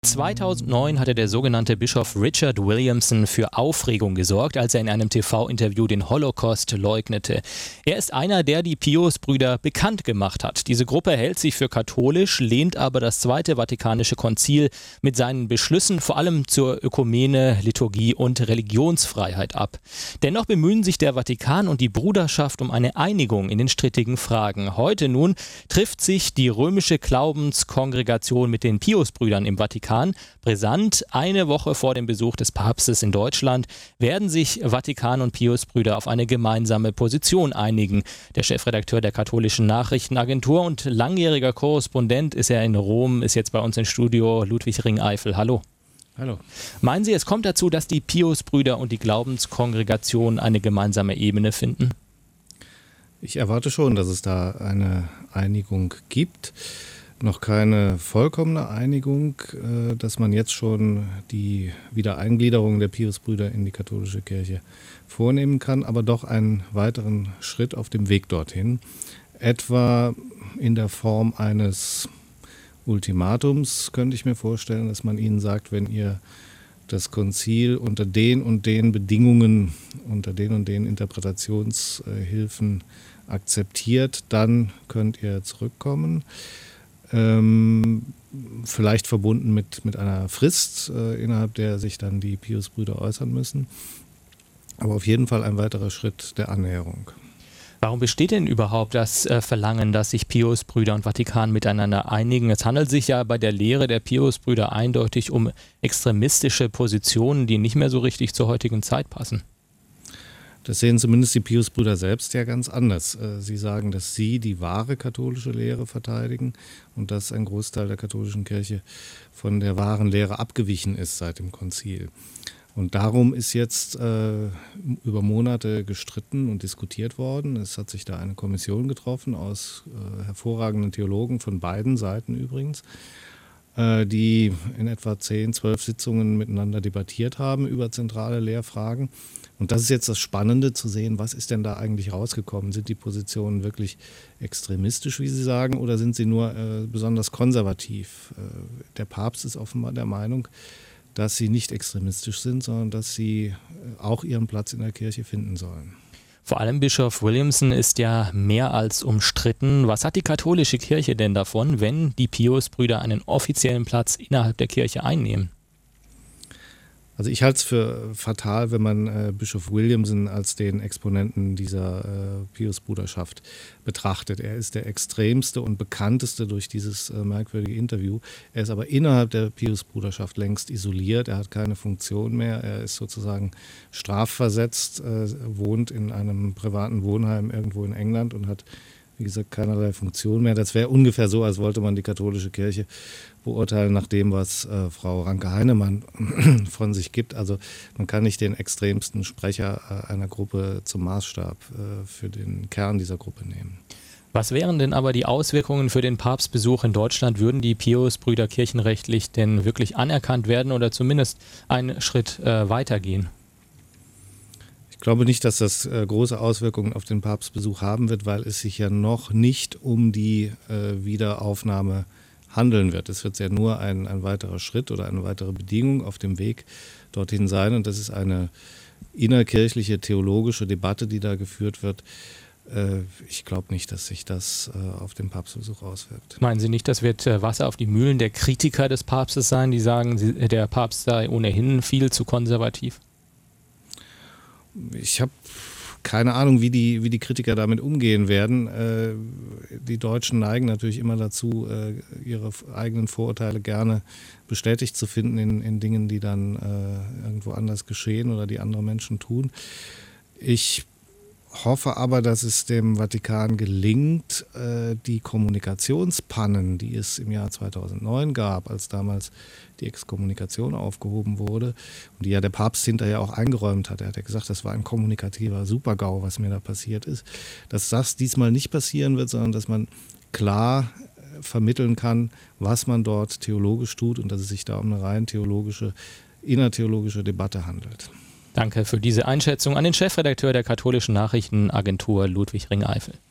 2009 hatte der sogenannte Bischof Richard Williamson für Aufregung gesorgt, als er in einem TV-Interview den Holocaust leugnete. Er ist einer, der die Pius-Brüder bekannt gemacht hat. Diese Gruppe hält sich für katholisch, lehnt aber das Zweite Vatikanische Konzil mit seinen Beschlüssen vor allem zur Ökumene, Liturgie und Religionsfreiheit ab. Dennoch bemühen sich der Vatikan und die Bruderschaft um eine Einigung in den strittigen Fragen. Heute nun trifft sich die römische Glaubenskongregation mit den Pius-Brüdern im Vatikan. Brisant, eine Woche vor dem Besuch des Papstes in Deutschland werden sich Vatikan und Pius-Brüder auf eine gemeinsame Position einigen. Der Chefredakteur der Katholischen Nachrichtenagentur und langjähriger Korrespondent ist er in Rom, ist jetzt bei uns im Studio, Ludwig Ringeifel. Hallo. Hallo. Meinen Sie, es kommt dazu, dass die Pius-Brüder und die Glaubenskongregation eine gemeinsame Ebene finden? Ich erwarte schon, dass es da eine Einigung gibt. Noch keine vollkommene Einigung, dass man jetzt schon die Wiedereingliederung der Pius-Brüder in die katholische Kirche vornehmen kann, aber doch einen weiteren Schritt auf dem Weg dorthin. Etwa in der Form eines Ultimatums könnte ich mir vorstellen, dass man ihnen sagt, wenn ihr das Konzil unter den und den Bedingungen, unter den und den Interpretationshilfen akzeptiert, dann könnt ihr zurückkommen. Vielleicht verbunden mit einer Frist, innerhalb der sich dann die Pius-Brüder äußern müssen. Aber auf jeden Fall ein weiterer Schritt der Annäherung. Warum besteht denn überhaupt das Verlangen, dass sich Pius-Brüder und Vatikan miteinander einigen? Es handelt sich ja bei der Lehre der Pius-Brüder eindeutig um extremistische Positionen, die nicht mehr so richtig zur heutigen Zeit passen. Das sehen zumindest die Pius-Brüder selbst ja ganz anders. Sie sagen, dass sie die wahre katholische Lehre verteidigen und dass ein Großteil der katholischen Kirche von der wahren Lehre abgewichen ist seit dem Konzil. Und darum ist jetzt über Monate gestritten und diskutiert worden. Es hat sich da eine Kommission getroffen aus hervorragenden Theologen von beiden Seiten übrigens, die in etwa 10, 12 Sitzungen miteinander debattiert haben über zentrale Lehrfragen. Und das ist jetzt das Spannende zu sehen, was ist denn da eigentlich rausgekommen? Sind die Positionen wirklich extremistisch, wie Sie sagen, oder sind sie nur besonders konservativ? Der Papst ist offenbar der Meinung, dass sie nicht extremistisch sind, sondern dass sie auch ihren Platz in der Kirche finden sollen. Vor allem Bischof Williamson ist ja mehr als umstritten. Was hat die katholische Kirche denn davon, wenn die Pius-Brüder einen offiziellen Platz innerhalb der Kirche einnehmen? Also ich halte es für fatal, wenn man Bischof Williamson als den Exponenten dieser Pius-Bruderschaft betrachtet. Er ist der extremste und bekannteste durch dieses merkwürdige Interview. Er ist aber innerhalb der Pius-Bruderschaft längst isoliert. Er hat keine Funktion mehr. Er ist sozusagen strafversetzt, wohnt in einem privaten Wohnheim irgendwo in England und hat, wie gesagt, keinerlei Funktion mehr. Das wäre ungefähr so, als wollte man die katholische Kirche beurteilen nach dem, was Frau Ranke-Heinemann von sich gibt. Also man kann nicht den extremsten Sprecher einer Gruppe zum Maßstab für den Kern dieser Gruppe nehmen. Was wären denn aber die Auswirkungen für den Papstbesuch in Deutschland? Würden die Pius-Brüder kirchenrechtlich denn wirklich anerkannt werden oder zumindest einen Schritt weitergehen? Ich glaube nicht, dass das große Auswirkungen auf den Papstbesuch haben wird, weil es sich ja noch nicht um die Wiederaufnahme handeln wird. Es wird ja nur ein weiterer Schritt oder eine weitere Bedingung auf dem Weg dorthin sein. Und das ist eine innerkirchliche, theologische Debatte, die da geführt wird. Ich glaube nicht, dass sich das auf den Papstbesuch auswirkt. Meinen Sie nicht, das wird Wasser auf die Mühlen der Kritiker des Papstes sein, die sagen, der Papst sei ohnehin viel zu konservativ? Ich habe keine Ahnung, wie die Kritiker damit umgehen werden. Die Deutschen neigen natürlich immer dazu, ihre eigenen Vorurteile gerne bestätigt zu finden in Dingen, die dann irgendwo anders geschehen oder die andere Menschen tun. Ich hoffe aber, dass es dem Vatikan gelingt, die Kommunikationspannen, die es im Jahr 2009 gab, als damals die Exkommunikation aufgehoben wurde und die ja der Papst hinterher auch eingeräumt hat. Er hat ja gesagt, das war ein kommunikativer Super-GAU, was mir da passiert ist. Dass das diesmal nicht passieren wird, sondern dass man klar vermitteln kann, was man dort theologisch tut und dass es sich da um eine rein theologische, innertheologische Debatte handelt. Danke für diese Einschätzung an den Chefredakteur der Katholischen Nachrichtenagentur Ludwig Ringeifel.